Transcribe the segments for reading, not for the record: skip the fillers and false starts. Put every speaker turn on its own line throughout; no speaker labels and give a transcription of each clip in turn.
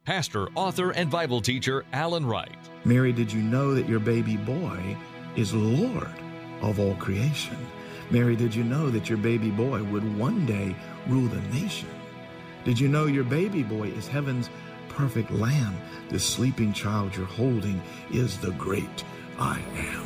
pastor, author, and Bible teacher Alan Wright.
Mary, did you know that your baby boy is Lord of all creation? Mary, did you know that your baby boy would one day rule the nation? Did you know your baby boy is heaven's perfect lamb? The sleeping child you're holding is the great I am.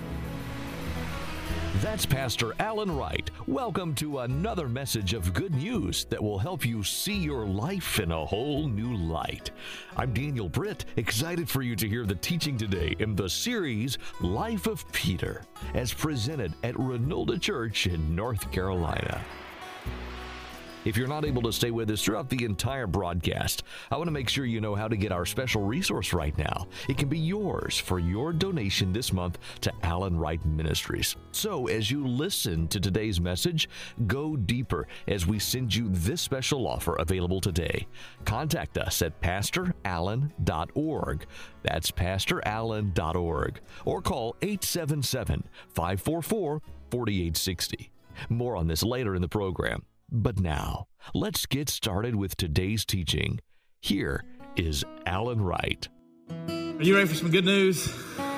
That's Pastor Alan Wright. Welcome to another message of good news that will help you see your life in a whole new light. I'm Daniel Britt, excited for you to hear the teaching today in the series Life of Peter, as presented at Renolda Church in North Carolina. If you're not able to stay with us throughout the entire broadcast, I want to make sure you know how to get our special resource right now. It can be yours for your donation this month to Alan Wright Ministries. So as you listen to today's message, go deeper as we send you this special offer available today. Contact us at pastorallen.org. That's pastorallen.org. Or call 877-544-4860. More on this later in the program. But now, let's get started with today's teaching. Here is Alan Wright.
Are you ready for some good news?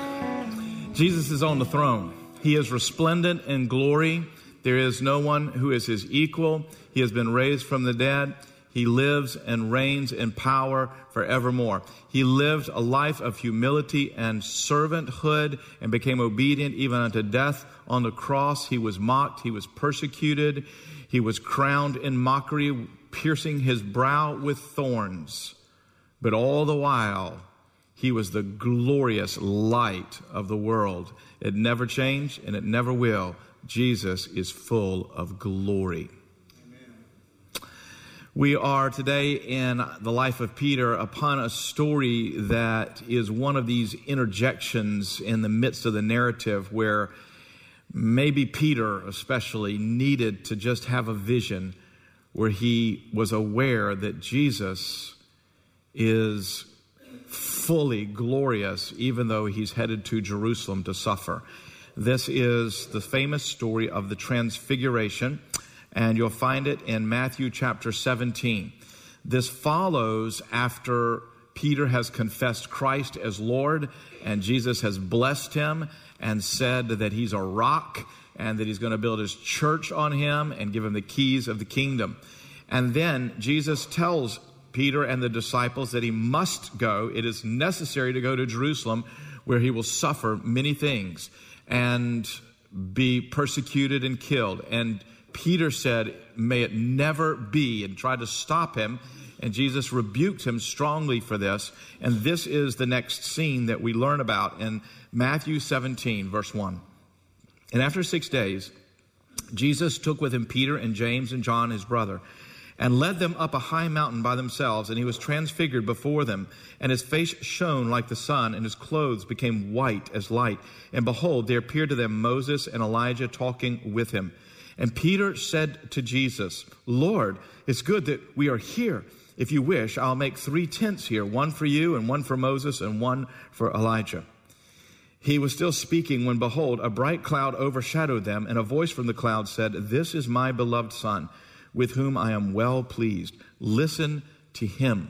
Jesus is on the throne. He is resplendent in glory. There is no one who is his equal. He has been raised from the dead. He lives and reigns in power forevermore. He lived a life of humility and servanthood and became obedient even unto death on the cross. He was mocked. He was persecuted. He was crowned in mockery, piercing his brow with thorns. But all the while, he was the glorious light of the world. It never changed, and it never will. Jesus is full of glory. Amen. We are today in the life of Peter upon a story that is one of these interjections in the midst of the narrative where maybe Peter especially needed to just have a vision where he was aware that Jesus is fully glorious even though he's headed to Jerusalem to suffer. This is the famous story of the Transfiguration, and you'll find it in Matthew chapter 17. This follows after Peter has confessed Christ as Lord, and Jesus has blessed him and said that he's a rock and that he's going to build his church on him and give him the keys of the kingdom. And then Jesus tells Peter and the disciples that he must go. It is necessary to go to Jerusalem, where he will suffer many things and be persecuted and killed. And Peter said, "May it never be," and tried to stop him. And Jesus rebuked him strongly for this. And this is the next scene that we learn about in Matthew 17, verse 1. And after 6 days, Jesus took with him Peter and James and John, his brother, and led them up a high mountain by themselves. And he was transfigured before them. And his face shone like the sun, and his clothes became white as light. And behold, there appeared to them Moses and Elijah talking with him. And Peter said to Jesus, "Lord, it's good that we are here. If you wish, I'll make 3 tents here, one for you and one for Moses and one for Elijah." He was still speaking when, behold, a bright cloud overshadowed them, and a voice from the cloud said, "This is my beloved Son, with whom I am well pleased. Listen to him."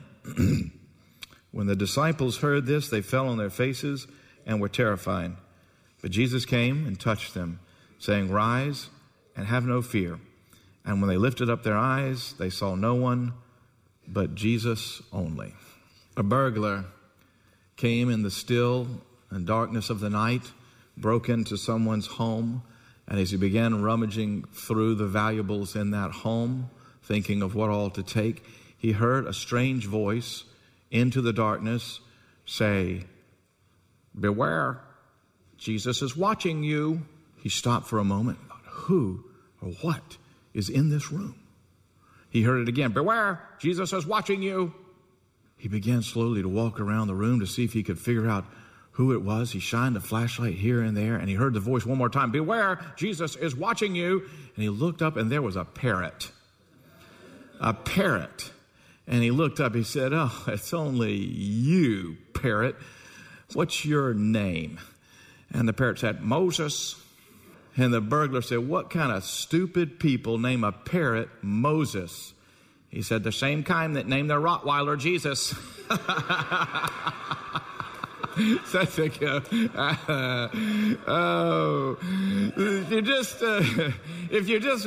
When the disciples heard this, they fell on their faces and were terrified. But Jesus came and touched them, saying, "Rise and have no fear." And when they lifted up their eyes, they saw no one but Jesus only. A burglar came in the still and darkness of the night, broke into someone's home, and as he began rummaging through the valuables in that home, thinking of what all to take, he heard a strange voice into the darkness say, "Beware, Jesus is watching you." He stopped for a moment. Who or what is in this room? He heard it again. "Beware, Jesus is watching you." He began slowly to walk around the room to see if he could figure out who it was. He shined a flashlight here and there, and he heard the voice one more time. "Beware, Jesus is watching you." And he looked up, and there was a parrot. A parrot. And he looked up, he said, "Oh, it's only you, parrot. What's your name?" And the parrot said, "Moses." And the burglar said, "What kind of stupid people name a parrot Moses?" He said, the same kind that named their Rottweiler Jesus. Such a go. If you're just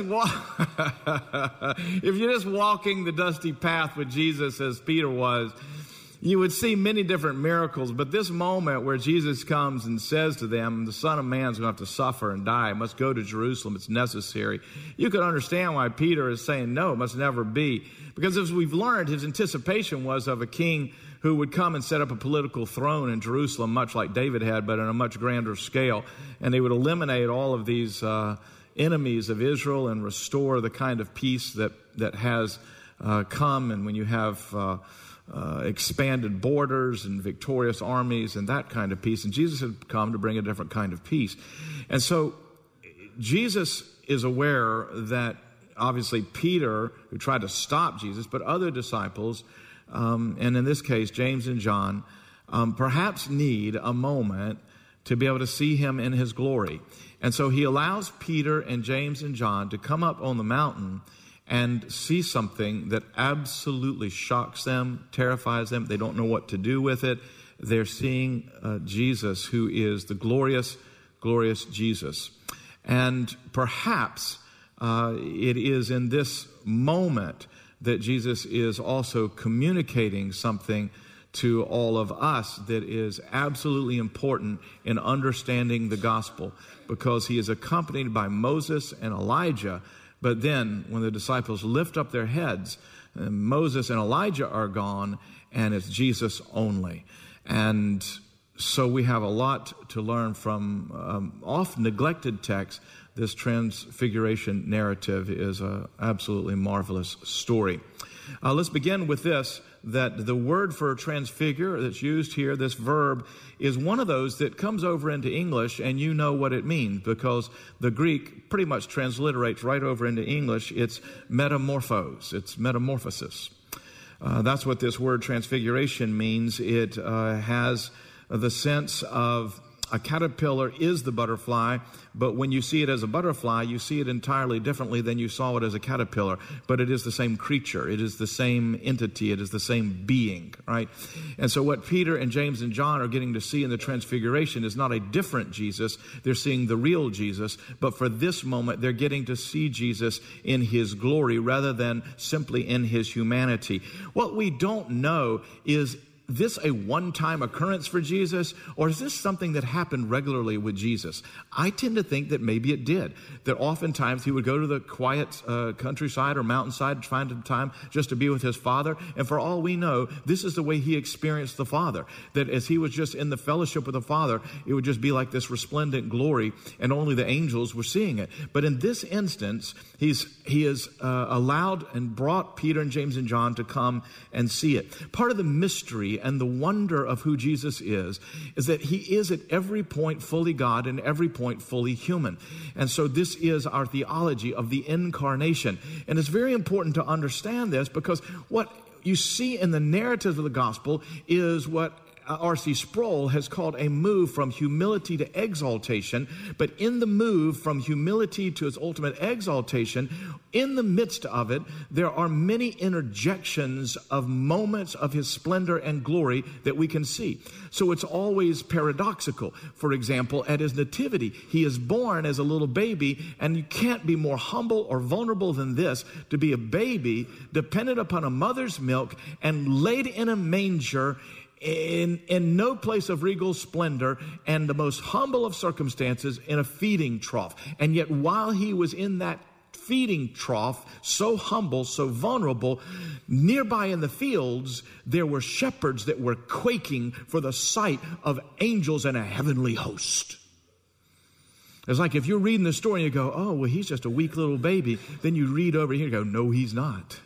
walking the dusty path with Jesus as Peter was, you would see many different miracles. But this moment where Jesus comes and says to them, the Son of Man is going to have to suffer and die, must go to Jerusalem, it's necessary. You could understand why Peter is saying, no, it must never be. Because as we've learned, his anticipation was of a king who would come and set up a political throne in Jerusalem, much like David had, but on a much grander scale. And they would eliminate all of these enemies of Israel and restore the kind of peace that has come. And when you have expanded borders and victorious armies and that kind of peace. And Jesus had come to bring a different kind of peace. And so Jesus is aware that obviously Peter, who tried to stop Jesus, but other disciples, and in this case, James and John, perhaps need a moment to be able to see him in his glory. And so he allows Peter and James and John to come up on the mountain and see something that absolutely shocks them, terrifies them. They don't know what to do with it. They're seeing Jesus, who is the glorious, glorious Jesus. And perhaps it is in this moment that Jesus is also communicating something to all of us that is absolutely important in understanding the gospel, because he is accompanied by Moses and Elijah. But then when the disciples lift up their heads, Moses and Elijah are gone, and it's Jesus only. And so we have a lot to learn from often neglected texts. This transfiguration narrative is an absolutely marvelous story. Let's begin with this, that the word for transfigure that's used here, this verb, is one of those that comes over into English, and you know what it means, because the Greek pretty much transliterates right over into English. It's metamorphose, it's metamorphosis. That's what this word transfiguration means. It has the sense of a caterpillar is the butterfly, but when you see it as a butterfly, you see it entirely differently than you saw it as a caterpillar. But it is the same creature. It is the same entity. It is the same being, right? And so what Peter and James and John are getting to see in the transfiguration is not a different Jesus. They're seeing the real Jesus. But for this moment, they're getting to see Jesus in his glory rather than simply in his humanity. What we don't know is this a one-time occurrence for Jesus, or is this something that happened regularly with Jesus? I tend to think that maybe it did, that oftentimes he would go to the quiet countryside or mountainside to find a time just to be with his Father. And for all we know, this is the way he experienced the Father, that as he was just in the fellowship with the Father, it would just be like this resplendent glory, and only the angels were seeing it. But in this instance, he has allowed and brought Peter and James and John to come and see it. Part of the mystery and the wonder of who Jesus is that he is at every point fully God and every point fully human. And so this is our theology of the incarnation. And it's very important to understand this, because what you see in the narrative of the gospel is what R.C. Sproul has called a move from humility to exaltation. But in the move from humility to its ultimate exaltation, in the midst of it, there are many interjections of moments of his splendor and glory that we can see. So it's always paradoxical. For example, at his nativity, he is born as a little baby, and you can't be more humble or vulnerable than this, to be a baby dependent upon a mother's milk and laid in a manger in no place of regal splendor, and the most humble of circumstances in a feeding trough. And yet while he was in that feeding trough, so humble, so vulnerable, nearby in the fields, there were shepherds that were quaking for the sight of angels and a heavenly host. It's like if you're reading the story and you go, oh, well, he's just a weak little baby. Then you read over here and go, no, he's not.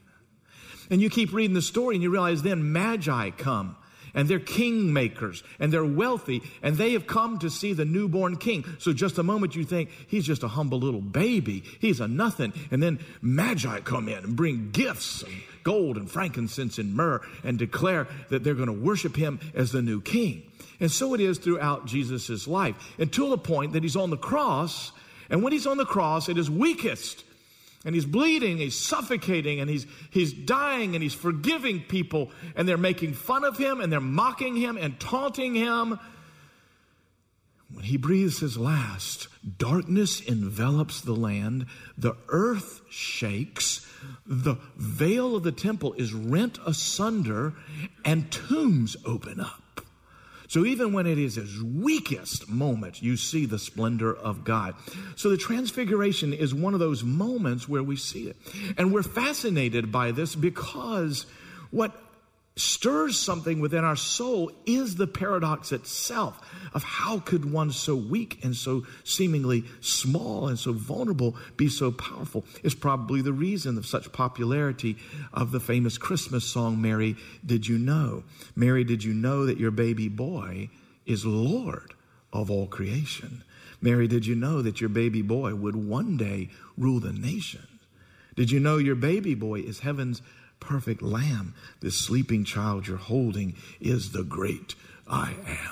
And you keep reading the story and you realize then Magi come. And they're kingmakers, and they're wealthy, and they have come to see the newborn king. So just a moment you think, he's just a humble little baby. He's a nothing. And then Magi come in and bring gifts, and gold and frankincense and myrrh, and declare that they're going to worship him as the new king. And so it is throughout Jesus' life, until the point that he's on the cross. And when he's on the cross, at his weakest, And he's bleeding, he's suffocating, and he's dying, and he's forgiving people, and they're making fun of him, and they're mocking him and taunting him. When he breathes his last, darkness envelops the land, the earth shakes, the veil of the temple is rent asunder, and tombs open up. So even when it is his weakest moment, you see the splendor of God. So the transfiguration is one of those moments where we see it. And we're fascinated by this because what stirs something within our soul is the paradox itself of how could one so weak and so seemingly small and so vulnerable be so powerful. It's probably the reason of such popularity of the famous Christmas song, Mary, Did You Know? Mary, did you know that your baby boy is Lord of all creation? Mary, did you know that your baby boy would one day rule the nations? Did you know your baby boy is heaven's perfect lamb? This sleeping child you're holding is the great I am.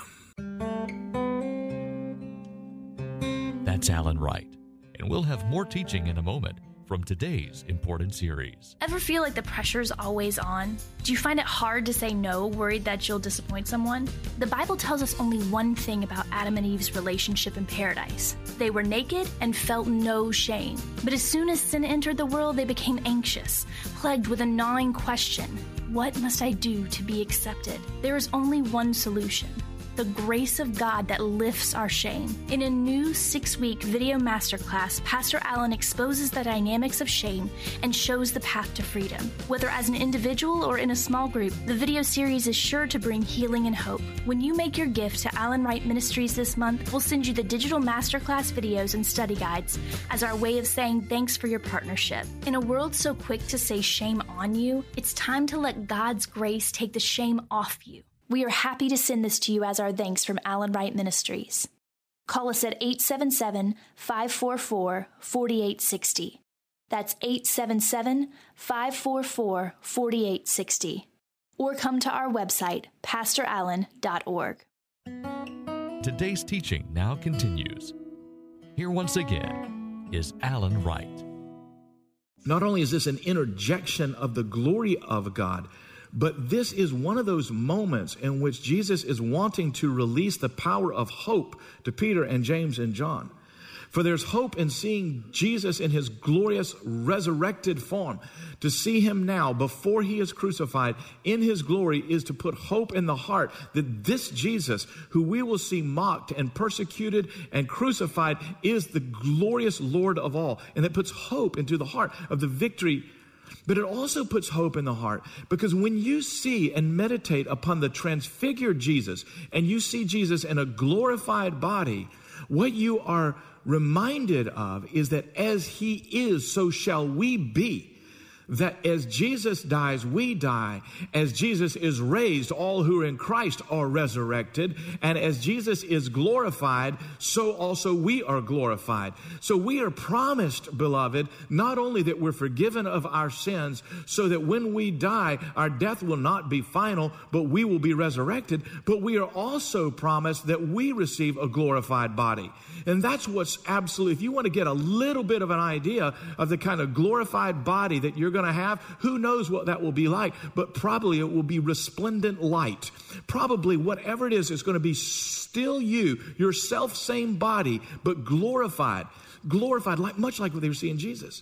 That's Alan Wright, and we'll have more teaching in a moment from today's important series.
Ever feel like the pressure's always on? Do you find it hard to say no, worried that you'll disappoint someone? The Bible tells us only one thing about Adam and Eve's relationship in paradise. They were naked and felt no shame. But as soon as sin entered the world, they became anxious, plagued with a gnawing question. What must I do to be accepted? There is only one solution: the grace of God that lifts our shame. In a new 6-week video masterclass, Pastor Allen exposes the dynamics of shame and shows the path to freedom. Whether as an individual or in a small group, the video series is sure to bring healing and hope. When you make your gift to Alan Wright Ministries this month, we'll send you the digital masterclass videos and study guides as our way of saying thanks for your partnership. In a world so quick to say shame on you, it's time to let God's grace take the shame off you. We are happy to send this to you as our thanks from Alan Wright Ministries. Call us at 877-544-4860. That's 877-544-4860. Or come to our website, pastorallen.org.
Today's teaching now continues. Here once again is Alan Wright.
Not only is this an interjection of the glory of God, but this is one of those moments in which Jesus is wanting to release the power of hope to Peter and James and John. For there's hope in seeing Jesus in his glorious resurrected form. To see him now before he is crucified in his glory is to put hope in the heart that this Jesus, who we will see mocked and persecuted and crucified, is the glorious Lord of all. And it puts hope into the heart of the victory. But it also puts hope in the heart, because when you see and meditate upon the transfigured Jesus and you see Jesus in a glorified body, what you are reminded of is that as he is, so shall we be. That as Jesus dies, we die. As Jesus is raised, all who are in Christ are resurrected. And as Jesus is glorified, so also we are glorified. So we are promised, beloved, not only that we're forgiven of our sins, so that when we die, our death will not be final, but we will be resurrected. But we are also promised that we receive a glorified body. And that's what's absolute. If you want to get a little bit of an idea of the kind of glorified body that you're going to have, who knows what that will be like, but probably it will be resplendent light. Probably whatever it is going to be still you, your self-same body, but glorified, much like what they were seeing Jesus.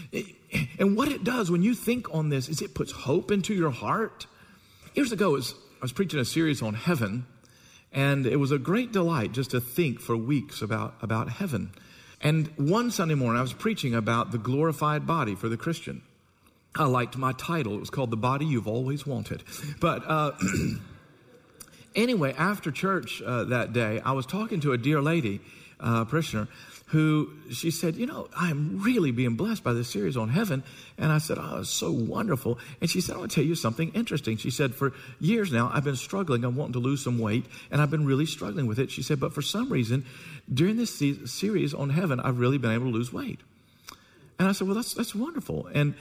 And what it does when you think on this is it puts hope into your heart. Years ago, I was preaching a series on heaven, and it was a great delight just to think for weeks about heaven. And one Sunday morning, I was preaching about the glorified body for the Christian. I liked my title. It was called The Body You've Always Wanted. But anyway, after church that day, I was talking to a dear lady, parishioner, who she said, I'm really being blessed by this series on heaven. And I said, oh, it's so wonderful. And she said, I want to tell you something interesting. She said, for years now, I've been struggling. I'm wanting to lose some weight, and I've been really struggling with it. She said, but for some reason, during this series on heaven, I've really been able to lose weight. And I said, well, that's wonderful. And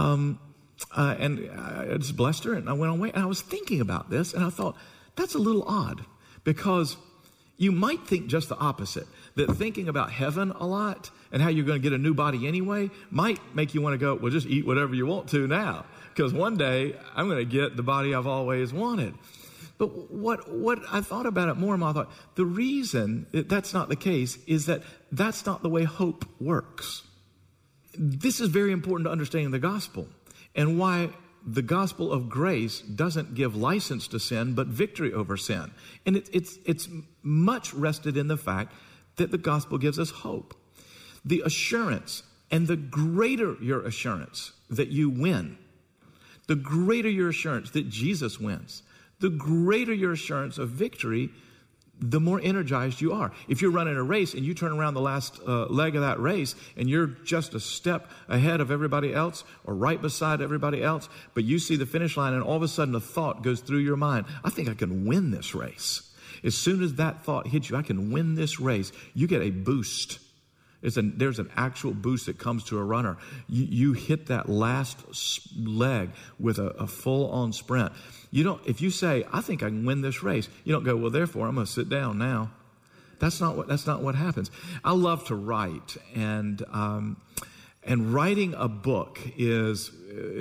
I just blessed her, and I went on away. And I was thinking about this, and I thought, that's a little odd, because You might think just the opposite, that thinking about heaven a lot and how you're going to get a new body anyway might make you want to go, well, just eat whatever you want to now, because one day I'm going to get the body I've always wanted. But what I thought about it more and more, I thought, the reason that's not the case is that that's not the way hope works. This is very important to understanding the gospel and why the gospel of grace doesn't give license to sin, but victory over sin. And it's much rested in the fact that the gospel gives us hope. The assurance, and the greater your assurance that you win, the greater your assurance that Jesus wins, the greater your assurance of victory, the more energized you are. If you're running a race and you turn around the last leg of that race and you're just a step ahead of everybody else or right beside everybody else, but you see the finish line and all of a sudden a thought goes through your mind, I think I can win this race. As soon as that thought hits you, I can win this race, you get a boost. There's an actual boost that comes to a runner. You hit that last leg with a full-on sprint. If you say, I think I can win this race, you don't go, well, therefore, I'm going to sit down now. That's not what happens. I love to write, and writing a book is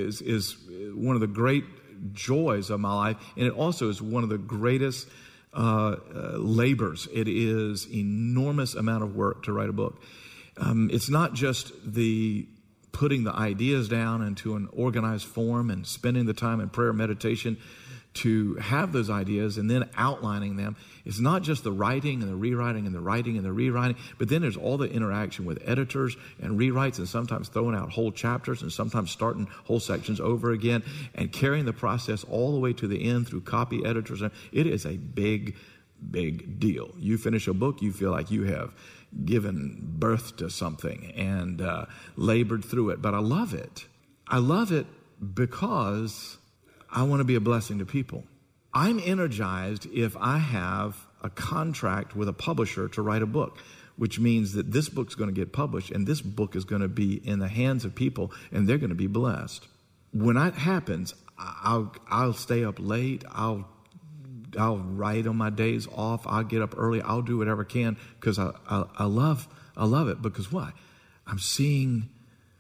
one of the great joys of my life, and it also is one of the greatest labors. It is enormous amount of work to write a book. It's not just the putting the ideas down into an organized form and spending the time in prayer and meditation to have those ideas and then outlining them. It's not just the writing and the rewriting and the writing and the rewriting, but then there's all the interaction with editors and rewrites and sometimes throwing out whole chapters and sometimes starting whole sections over again and carrying the process all the way to the end through copy editors. It is a big, big deal. You finish a book, you feel like you have given birth to something and labored through it. But I love it. I love it because I want to be a blessing to people. I'm energized if I have a contract with a publisher to write a book, which means that this book's going to get published and this book is going to be in the hands of people and they're going to be blessed. When that happens, I'll stay up late. I'll write on my days off. I'll get up early. I'll do whatever I can because I love it. Because why? I'm seeing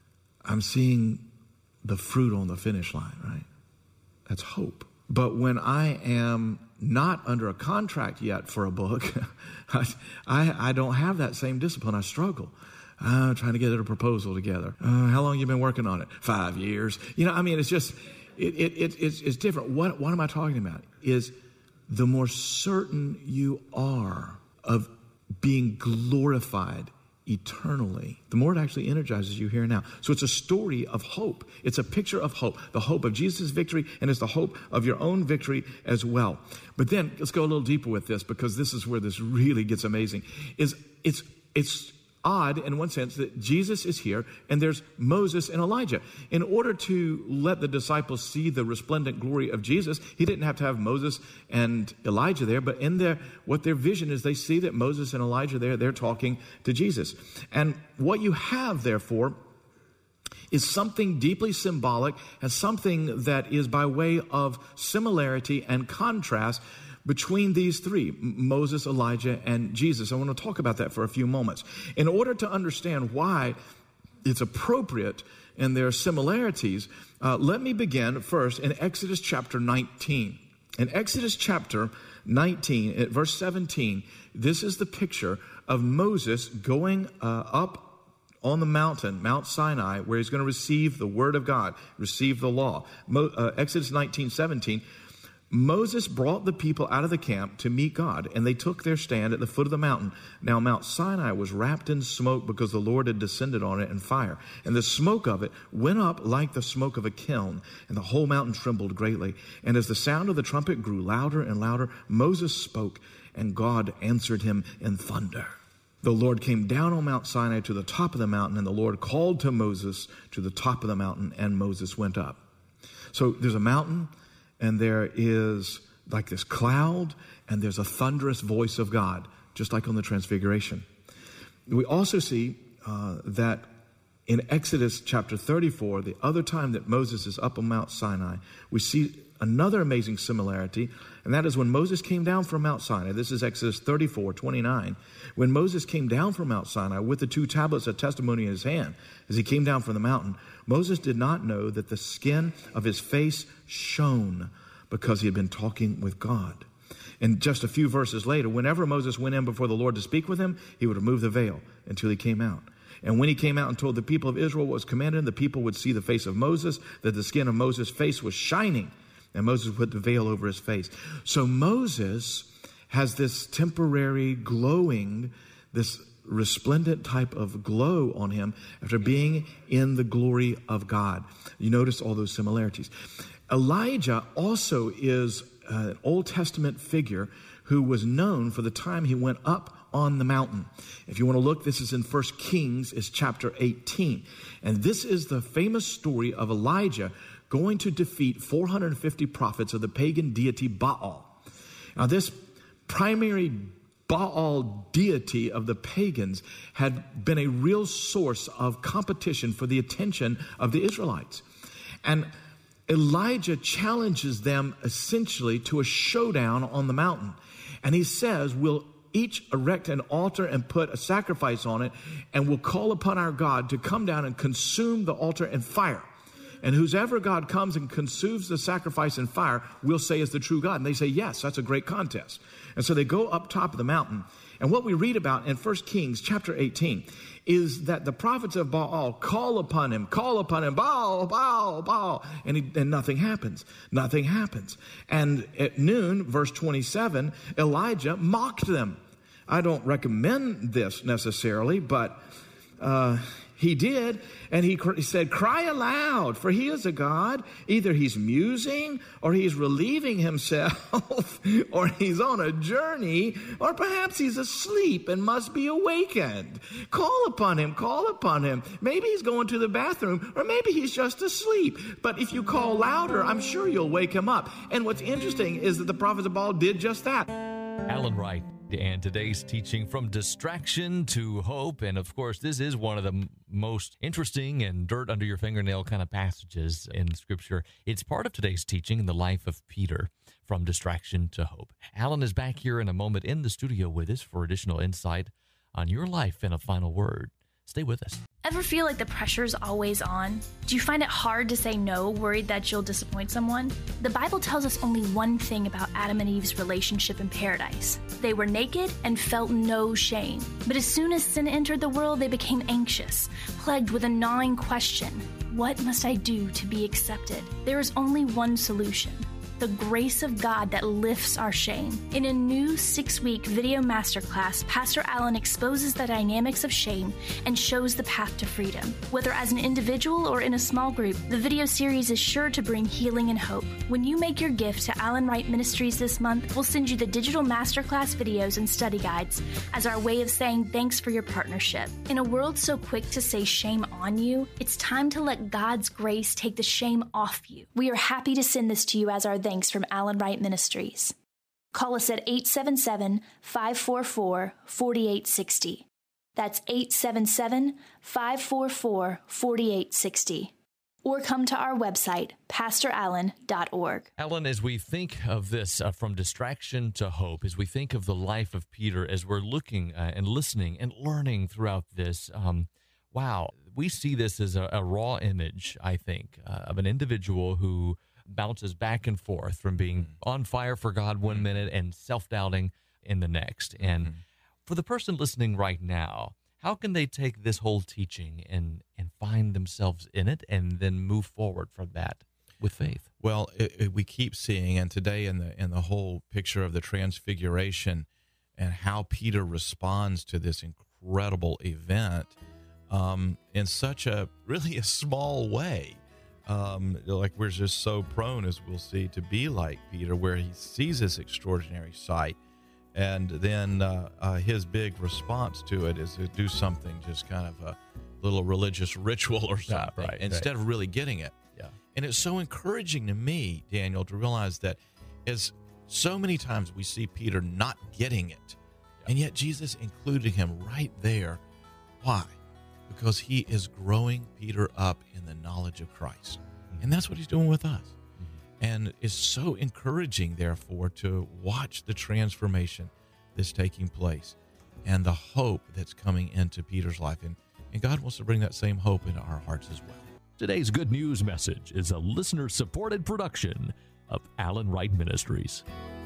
the fruit on the finish line, right? That's hope. But when I am not under a contract yet for a book, I don't have that same discipline. I struggle. Trying to get a proposal together. How long have you been working on it? 5 years. It's just, it's different. What am I talking about? Is the more certain you are of being glorified eternally, the more it actually energizes you here and now. So it's a story of hope. It's a picture of hope, the hope of Jesus' victory, and it's the hope of your own victory as well. But then let's go a little deeper with this, because this is where this really gets amazing. It's odd in one sense that Jesus is here and there's Moses and Elijah. In order to let the disciples see the resplendent glory of Jesus, he didn't have to have Moses and Elijah there, but in what their vision is, they see that Moses and Elijah they're talking to Jesus. And what you have, therefore, is something deeply symbolic and something that is by way of similarity and contrast between these three, Moses, Elijah, and Jesus. I want to talk about that for a few moments. In order to understand why it's appropriate and there are similarities, let me begin first in Exodus chapter 19. In Exodus chapter 19, at verse 17, this is the picture of Moses going up on the mountain, Mount Sinai, where he's going to receive the word of God, receive the law. Exodus 19:17. Moses brought the people out of the camp to meet God, and they took their stand at the foot of the mountain. Now Mount Sinai was wrapped in smoke because the Lord had descended on it in fire. And the smoke of it went up like the smoke of a kiln, and the whole mountain trembled greatly. And as the sound of the trumpet grew louder and louder, Moses spoke, and God answered him in thunder. The Lord came down on Mount Sinai to the top of the mountain, and the Lord called to Moses to the top of the mountain, and Moses went up. So there's a mountain, and there is like this cloud, and there's a thunderous voice of God, just like on the Transfiguration. We also see that In Exodus chapter 34, the other time that Moses is up on Mount Sinai, we see another amazing similarity, and that is when Moses came down from Mount Sinai. This is Exodus 34:29. When Moses came down from Mount Sinai with the 2 tablets of testimony in his hand, as he came down from the mountain, Moses did not know that the skin of his face shone because he had been talking with God. And just a few verses later, whenever Moses went in before the Lord to speak with him, he would remove the veil until he came out. And when he came out and told the people of Israel what was commanded, the people would see the face of Moses, that the skin of Moses' face was shining. And Moses put the veil over his face. So Moses has this temporary glowing, this resplendent type of glow on him after being in the glory of God. You notice all those similarities. Elijah also is an Old Testament figure who was known for the time he went up on the mountain. If you want to look, this is in 1 Kings, it's chapter 18. And this is the famous story of Elijah going to defeat 450 prophets of the pagan deity Baal. Now, this primary Baal deity of the pagans had been a real source of competition for the attention of the Israelites. And Elijah challenges them essentially to a showdown on the mountain. And he says, we'll each erect an altar and put a sacrifice on it, and we'll call upon our God to come down and consume the altar in fire. And whoever God comes and consumes the sacrifice in fire, we'll say is the true God. And they say, yes, that's a great contest. And so they go up top of the mountain. And what we read about in 1 Kings chapter 18 is that the prophets of Baal call upon him, Baal, Baal, Baal. And nothing happens. Nothing happens. And at noon, verse 27, Elijah mocked them. I don't recommend this necessarily, but he did, and he said, cry aloud, for he is a God. Either he's musing, or he's relieving himself, or he's on a journey, or perhaps he's asleep and must be awakened. Call upon him, call upon him. Maybe he's going to the bathroom, or maybe he's just asleep. But if you call louder, I'm sure you'll wake him up. And what's interesting is that the prophets of Baal did just that.
Alan Wright, and today's teaching From Distraction to Hope. And of course, this is one of the most interesting and dirt under your fingernail kind of passages in Scripture. It's part of today's teaching in the life of Peter, From Distraction to Hope. Alan is back here in a moment in the studio with us for additional insight on your life and a final word. Stay with us.
Ever feel like the pressure's always on? Do you find it hard to say no, worried that you'll disappoint someone? The Bible tells us only one thing about Adam and Eve's relationship in paradise. They were naked and felt no shame. But as soon as sin entered the world, they became anxious, plagued with a gnawing question. What must I do to be accepted? There is only one solution. The grace of God that lifts our shame. In a new 6-week video masterclass, Pastor Allen exposes the dynamics of shame and shows the path to freedom. Whether as an individual or in a small group, the video series is sure to bring healing and hope. When you make your gift to Allen Wright Ministries this month, we'll send you the digital masterclass videos and study guides as our way of saying thanks for your partnership. In a world so quick to say shame on you, it's time to let God's grace take the shame off you. We are happy to send this to you as our thanks from Allen Wright Ministries. Call us at 877-544-4860. That's 877-544-4860. Or come to our website, pastorallen.org.
Alan, as we think of this from distraction to hope, as we think of the life of Peter, as we're looking and listening and learning throughout this, wow, we see this as a raw image, I think, of an individual who bounces back and forth from being on fire for God one minute and self-doubting in the next. And for the person listening right now, how can they take this whole teaching and find themselves in it and then move forward from that with faith?
Well, we keep seeing, and today in the whole picture of the transfiguration and how Peter responds to this incredible event in such a small way. Like we're just so prone, as we'll see, to be like Peter, where he sees this extraordinary sight, and then his big response to it is to do something, just kind of a little religious ritual or something, instead of really getting it.
Yeah.
And it's so encouraging to me, Daniel, to realize that as so many times we see Peter not getting it, and yet Jesus included him right there. Why? because he is growing Peter up in the knowledge of Christ. And that's what he's doing with us. And it's so encouraging, therefore, to watch the transformation that's taking place and the hope that's coming into Peter's life. And God wants to bring that same hope into our hearts as well.
Today's Good News message is a listener-supported production of Alan Wright Ministries.